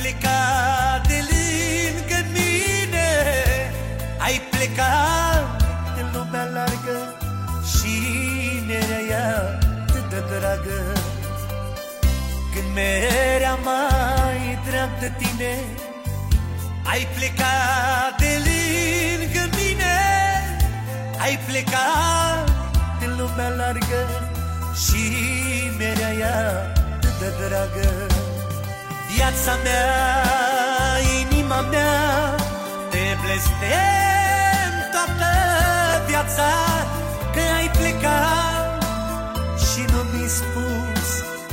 plecat de lângă mine, ai plecat de lumea largă și mi-era ea atât de dragă. Când mi-era mai drag de tine, ai plecat de lângă mine, ai plecat de lumea largă și mi-era ea atât de dragă. Viața mea, inima mea, te blestem toată viața, că ai plecat și nu mi-ai spus,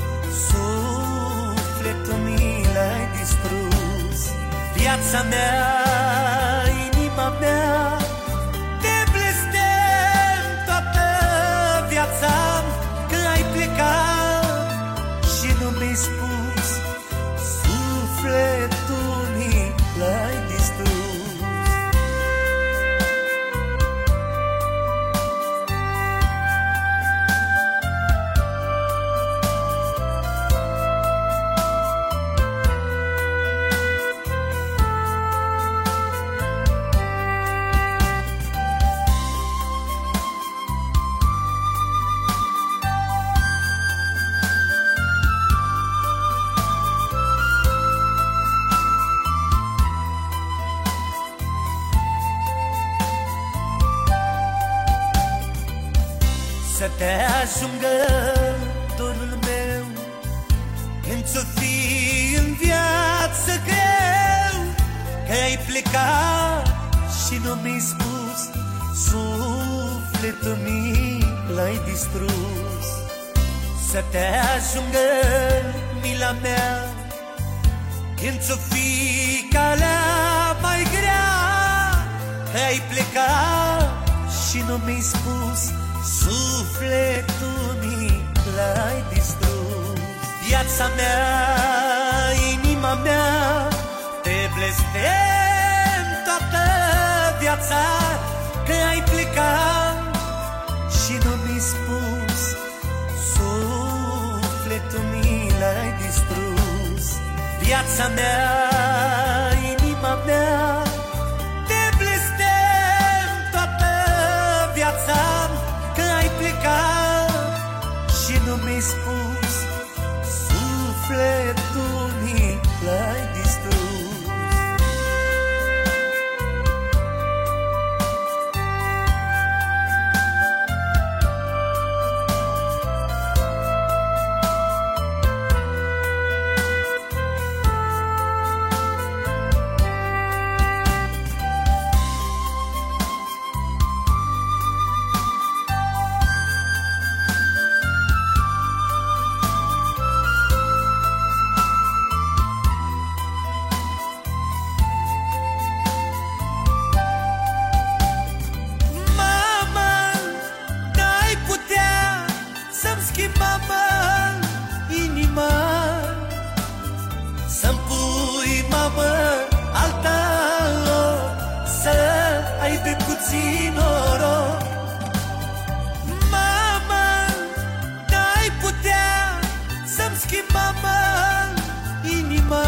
sufletul mi l-ai distrus. Viața mea, inima mea, te blestem toată viața, că ai plecat și nu mi-ai spus, sufletul mi l-ai distrus. Să te ajungă dorul meu când ți-o fi în viață greu, că ai plecat și nu mi-ai spus, sufletul mi l-ai distrus. Să te ajungă mila mea când ți-o fi calea mai grea, că ai plecat și nu mi-ai spus, sufletul mi l-ai distrus. Viața mea, inima mea, te blestem toată viața, că ai plecat și nu mi-ai spus, sufletul mi l-ai distrus. Viața mea, inima mea, te blestem toată viața, că ai plecat și nu mi-ai spus, sufletul mi l-ai distrus. Mama, inima, să-mi pui, mamă, alta loc, să ai de puțin noroc. Mama, n-ai putea să-mi schimbi, mama, inima,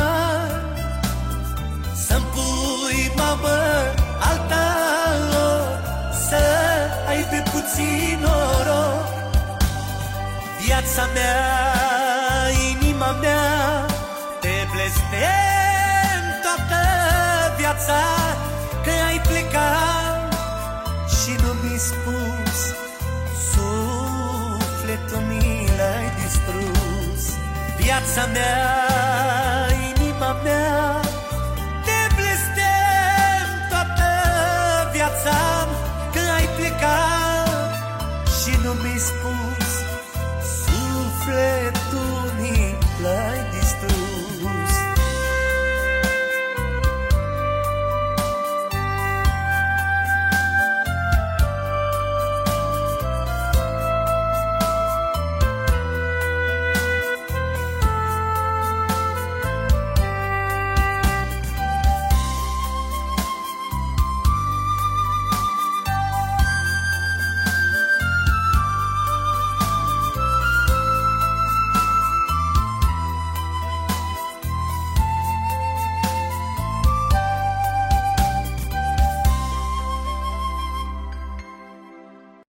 să-mi pui, mamă, alta loc, să ai de puțin noroc. Viața mea, inima mea, te blestem toată viața, că ai plecat și nu mi-ai spus, sufletul mi l-ai distrus. Viața mea, inima mea, te blestem toată viața, că ai plecat și nu mi-ai spus,